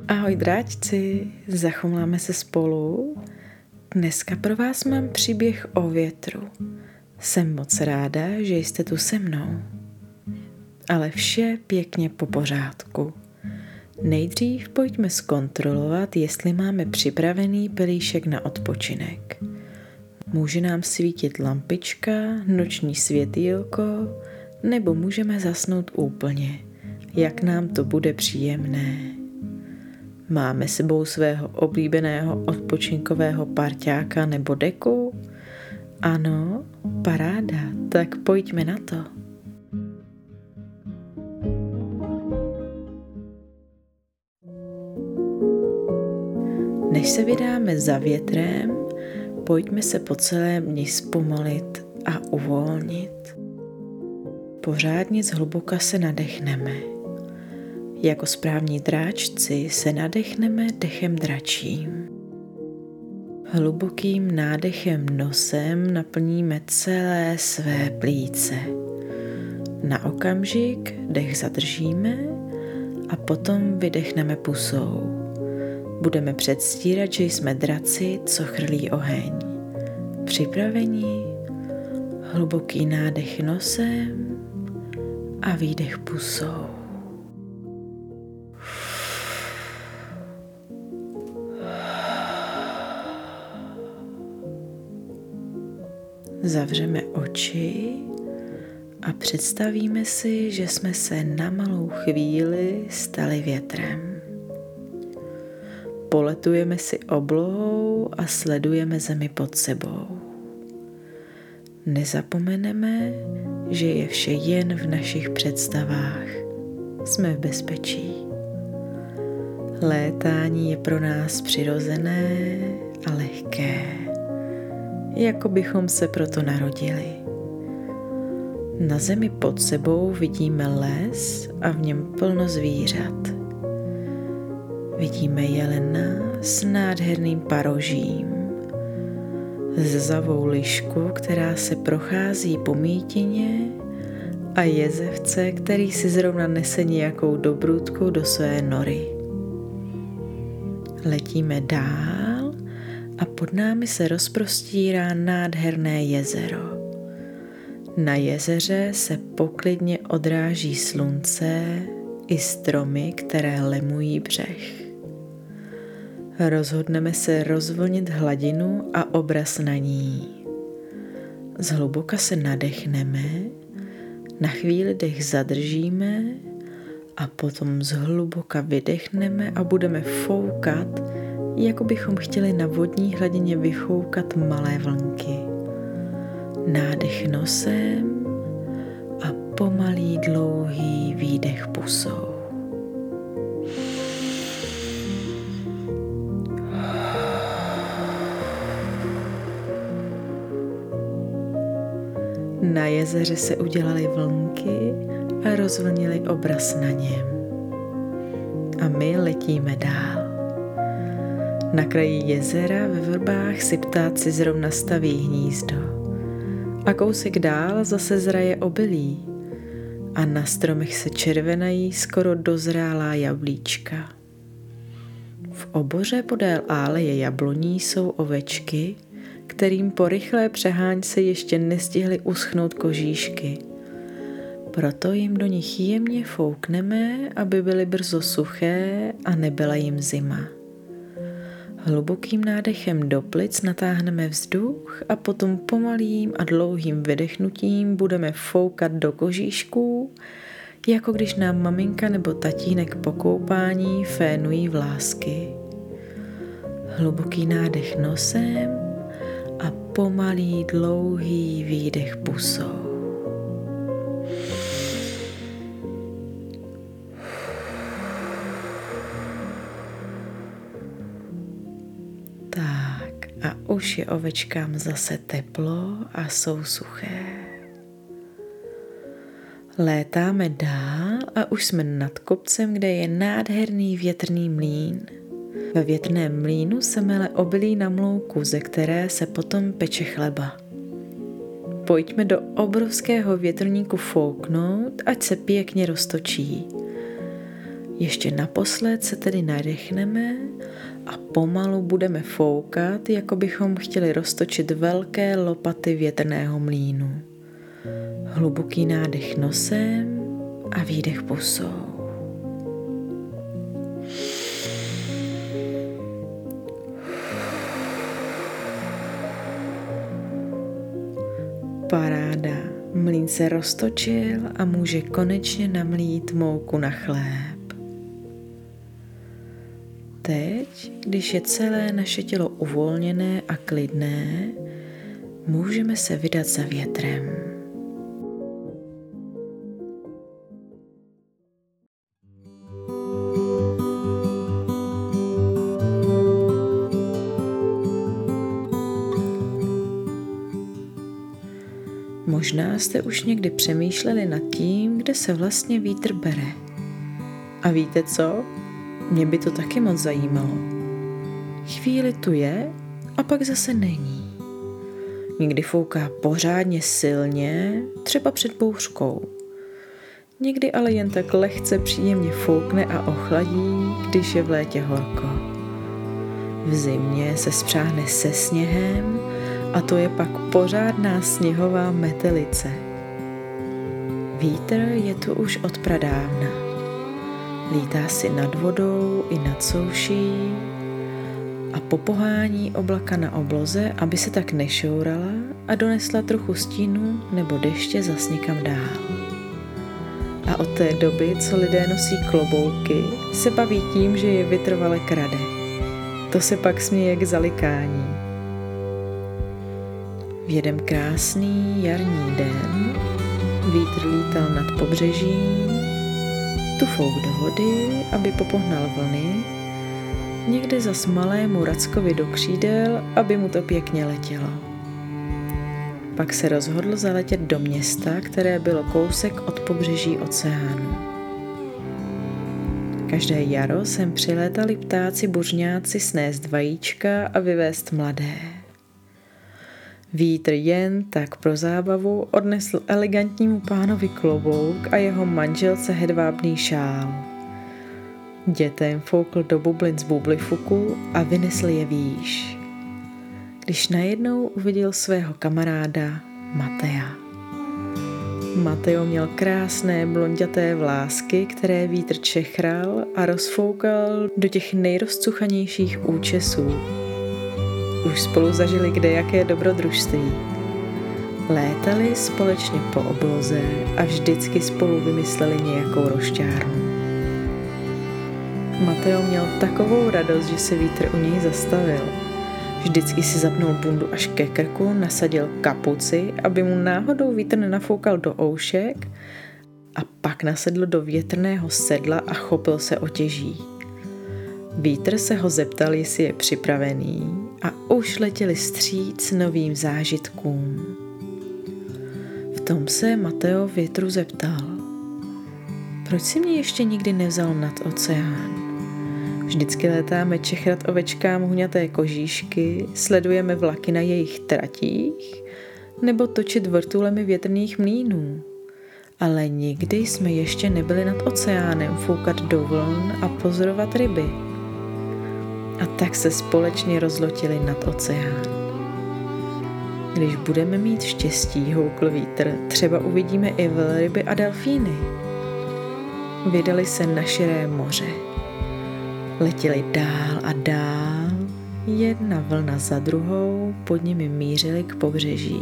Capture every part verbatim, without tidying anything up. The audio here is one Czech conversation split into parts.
Ahoj dráčci, zachomláme se spolu. Dneska pro vás mám příběh o větru. Jsem moc ráda, že jste tu se mnou. Ale vše pěkně po pořádku. Nejdřív pojďme zkontrolovat, jestli máme připravený pelíšek na odpočinek. Může nám svítit lampička, noční světýlko, nebo můžeme zasnout úplně, jak nám to bude příjemné. Máme sebou svého oblíbeného odpočinkového parťáka nebo deku? Ano, paráda, tak pojďme na to. Než se vydáme za větrem, pojďme se po celém dni zpomalit a uvolnit. Pořádně zhluboka se nadechneme. Jako správní dráčci se nadechneme dechem dračím. Hlubokým nádechem nosem naplníme celé své plíce. Na okamžik dech zadržíme a potom vydechneme pusou. Budeme předstírat, že jsme draci, co chrlí oheň. Připraveni? Hluboký nádech nosem a výdech pusou. Zavřeme oči a představíme si, že jsme se na malou chvíli stali větrem. Poletujeme si oblohou a sledujeme zemi pod sebou. Nezapomeneme, že je vše jen v našich představách. Jsme v bezpečí. Létání je pro nás přirozené a lehké, jako bychom se proto narodili. Na zemi pod sebou vidíme les a v něm plno zvířat. Vidíme jelena s nádherným parožím, zezavou lišku, která se prochází po mítině a jezevce, který si zrovna nese nějakou dobrůdku do své nory. Letíme dál a pod námi se rozprostírá nádherné jezero. Na jezeře se poklidně odráží slunce i stromy, které lemují břeh. Rozhodneme se rozvlnit hladinu a obraz na ní. Zhluboka se nadechneme, na chvíli dech zadržíme a potom zhluboka vydechneme a budeme foukat, jako bychom chtěli na vodní hladině vyfoukat malé vlnky. Nádech nosem a pomalý dlouhý výdech pusou. Na jezeře se udělaly vlnky a rozvlnili obraz na něm. A my letíme dál. Na kraji jezera ve vrbách si ptáci zrovna staví hnízdo. A kousek dál zase zraje obilí. A na stromech se červenají skoro dozrálá jablíčka. V oboře podél áleje jabloní jsou ovečky, kterým po rychlé přehánce ještě nestihly uschnout kožíšky. Proto jim do nich jemně foukneme, aby byly brzo suché a nebyla jim zima. Hlubokým nádechem do plic natáhneme vzduch a potom pomalým a dlouhým vydechnutím budeme foukat do kožíšků, jako když nám maminka nebo tatínek po koupání fénují vlásky. Hluboký nádech nosem a pomalý dlouhý výdech pusou. Tak a už je ovečkám zase teplo a jsou suché. Létáme dál a už jsme nad kopcem, kde je nádherný větrný mlýn. Ve větrném mlýnu se mele obilí na mlouku, ze které se potom peče chleba. Pojďme do obrovského větrníku fouknout, ať se pěkně roztočí. Ještě naposled se tedy nadechneme a pomalu budeme foukat, jako bychom chtěli roztočit velké lopaty větrného mlýnu. Hluboký nádech nosem a výdech pusou. Paráda, mlýn se roztočil a může konečně namlít mouku na chléb. Teď, když je celé naše tělo uvolněné a klidné, můžeme se vydat za větrem. Možná jste už někdy přemýšleli nad tím, kde se vlastně vítr bere. A víte co? Mě by to taky moc zajímalo. Chvíli tu je a pak zase není. Někdy fouká pořádně silně, třeba před bouřkou. Někdy ale jen tak lehce příjemně foukne a ochladí, když je v létě horko. V zimě se spřáhne se sněhem a to je pak pořádná sněhová metelice. Vítr je tu už od pradávna. Lítá si nad vodou i nad souší a popohání oblaka na obloze, aby se tak nešourala a donesla trochu stínu nebo deště zas někam dál. A od té doby, co lidé nosí klobouky, se baví tím, že je vytrvale krade. To se pak směje k zalikání. V jeden krásný jarní den vítr lítal nad pobřežím, tu fouk do vody, aby popohnal vlny, někde zas malému rackovi do křídel, aby mu to pěkně letělo. Pak se rozhodl zaletět do města, které bylo kousek od pobřeží oceánu. Každé jaro sem přilétali ptáci buřňáci snést vajíčka a vyvést mladé. Vítr jen tak pro zábavu odnesl elegantnímu pánovi klobouk a jeho manželce hedvábný šál. Dětem foukl do bublin z bublifuku a vynesl je výš. Když najednou uviděl svého kamaráda Matea. Mateo měl krásné blonďaté vlásky, které vítr čechral a rozfoukal do těch nejrozcuchanějších účesů. Už spolu zažili kdejaké dobrodružství. Létali společně po obloze a vždycky spolu vymysleli nějakou rošťárnu. Mateo měl takovou radost, že se vítr u něj zastavil. Vždycky si zapnul bundu až ke krku, nasadil kapuci, aby mu náhodou vítr nenafoukal do oušek a pak nasedl do větrného sedla a chopil se otěží. Vítr se ho zeptal, jestli je připravený a už letěli vstříc novým zážitkům. V tom se Mateo větru zeptal: proč si mě ještě nikdy nevzal nad oceán? Vždycky létáme čechrat ovečkám huňaté kožíšky, sledujeme vlaky na jejich tratích nebo točit vrtulemi větrných mlýnů. Ale nikdy jsme ještě nebyli nad oceánem foukat do vln a pozorovat ryby. A tak se společně rozlotili nad oceán. Když budeme mít štěstí, houkl vítr, třeba uvidíme i velryby a delfíny. Vydali se na širé moře. Letěli dál a dál, jedna vlna za druhou pod nimi mířili k pobřeží.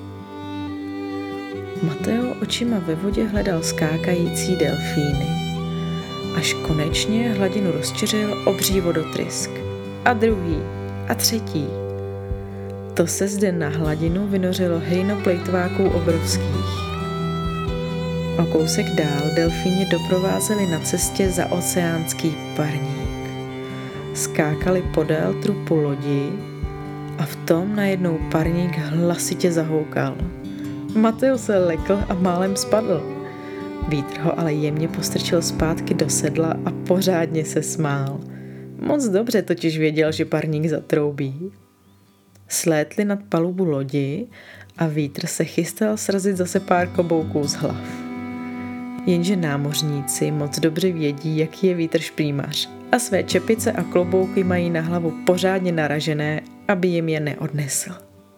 Mateo očima ve vodě hledal skákající delfíny, až konečně hladinu rozčeřil obří vodotrysk. A druhý, a třetí. To se zde na hladinu vynořilo hejno plejtváků obrovských. O kousek dál delfíni doprovázeli na cestě za oceánský parník. Skákali podél trupu lodi a v tom najednou parník hlasitě zahoukal. Mateo se lekl a málem spadl. Vítr ho ale jemně postrčil zpátky do sedla a pořádně se smál. Moc dobře totiž věděl, že parník zatroubí. Slétli nad palubu lodi a vítr se chystal srazit zase pár klobouků z hlav. Jenže námořníci moc dobře vědí, jaký je vítr šprýmař a své čepice a klobouky mají na hlavu pořádně naražené, aby jim je neodnesl.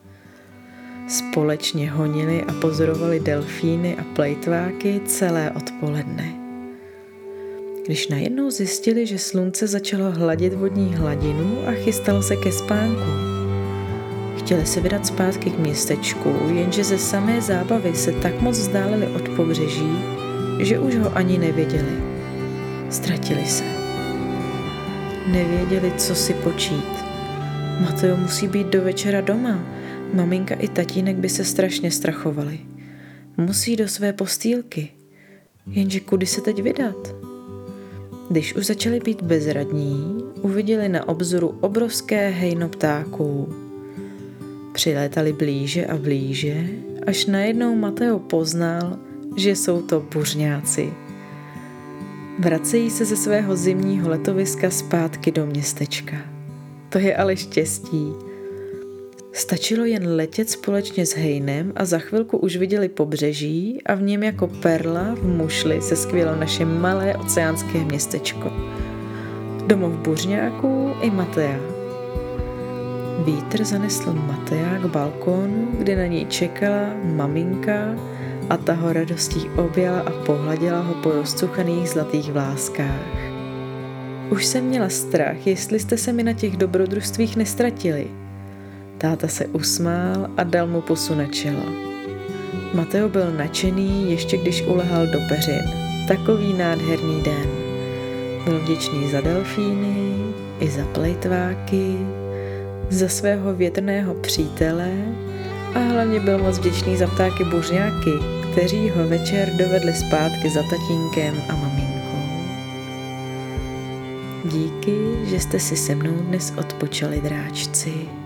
Společně honili a pozorovali delfíny a plejtváky celé odpoledne. Když najednou zjistili, že slunce začalo hladit vodní hladinu a chystalo se ke spánku. Chtěli se vydat zpátky k městečku, jenže ze samé zábavy se tak moc vzdálili od pobřeží, že už ho ani nevěděli. Ztratili se. Nevěděli, co si počít. Mateo musí být do večera doma. Maminka i tatínek by se strašně strachovali. Musí do své postýlky. Jenže kudy se teď vydat? Když už začali být bezradní, uviděli na obzoru obrovské hejno ptáků. Přilétali blíže a blíže, až najednou Mateo poznal, že jsou to buřňáci. Vracejí se ze svého zimního letoviska zpátky do městečka. To je ale štěstí. Stačilo jen letět společně s hejnem a za chvilku už viděli pobřeží a v něm jako perla v mušli se skvělo naše malé oceánské městečko. Domov buřňáků i Matea. Vítr zanesl Matea k balkónu, kde na něj čekala maminka a ta ho radostí objala a pohladila ho po rozcuchaných zlatých vláskách. Už jsem měla strach, jestli jste se mi na těch dobrodružstvích nestratili. Táta se usmál a dal mu pusu na čelo. Mateo byl nadšený, ještě když ulehal do peřin. Takový nádherný den. Byl vděčný za delfíny i za plejtváky, za svého větrného přítele a hlavně byl moc vděčný za ptáky buřňáky, kteří ho večer dovedli zpátky za tatínkem a maminkou. Díky, že jste si se mnou dnes odpočali, dráčci.